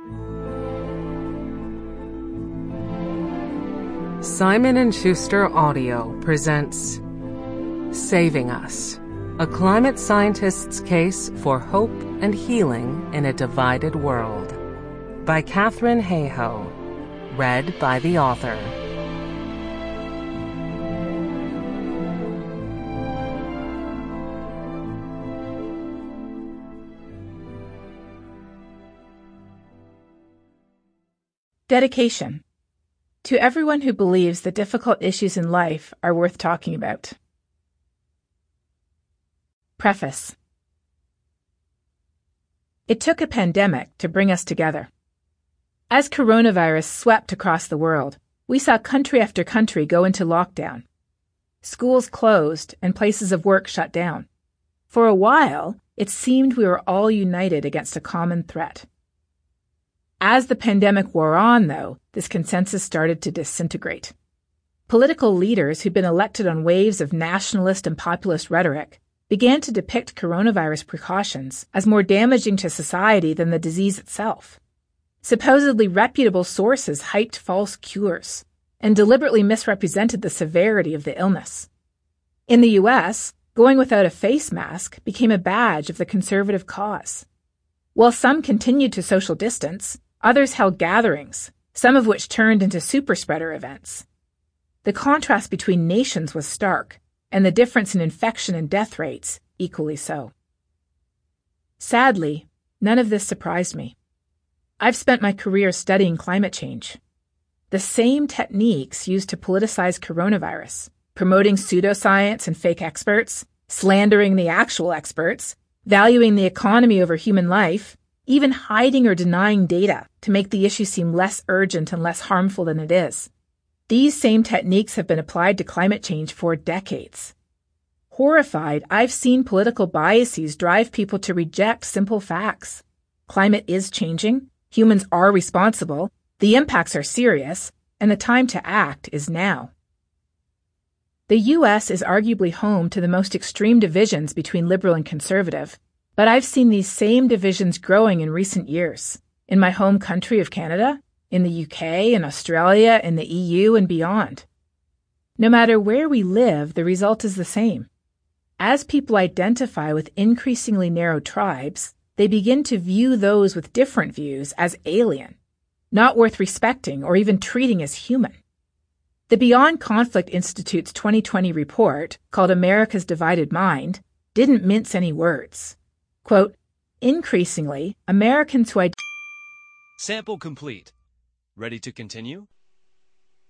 Simon & Schuster Audio presents Saving Us, a climate scientist's case for hope and healing in a divided world, by Katharine Hayhoe, read by the author. Dedication. To everyone who believes that difficult issues in life are worth talking about. Preface. It took a pandemic to bring us together. As coronavirus swept across the world, we saw country after country go into lockdown. Schools closed and places of work shut down. For a while, it seemed we were all united against a common threat. As the pandemic wore on, though, this consensus started to disintegrate. Political leaders who'd been elected on waves of nationalist and populist rhetoric began to depict coronavirus precautions as more damaging to society than the disease itself. Supposedly reputable sources hyped false cures and deliberately misrepresented the severity of the illness. In the U.S., going without a face mask became a badge of the conservative cause. While some continued to social distance, others held gatherings, some of which turned into superspreader events. The contrast between nations was stark, and the difference in infection and death rates equally so. Sadly, none of this surprised me. I've spent my career studying climate change. The same techniques used to politicize coronavirus, promoting pseudoscience and fake experts, slandering the actual experts, valuing the economy over human life, even hiding or denying data to make the issue seem less urgent and less harmful than it is. These same techniques have been applied to climate change for decades. Horrified, I've seen political biases drive people to reject simple facts. Climate is changing, humans are responsible, the impacts are serious, and the time to act is now. The U.S. is arguably home to the most extreme divisions between liberal and conservative, but I've seen these same divisions growing in recent years, in my home country of Canada, in the UK, in Australia, in the EU, and beyond. No matter where we live, the result is the same. As people identify with increasingly narrow tribes, they begin to view those with different views as alien, not worth respecting or even treating as human. The Beyond Conflict Institute's 2020 report, called America's Divided Mind, didn't mince any words. Quote, increasingly, Americans who Sample complete. Ready to continue?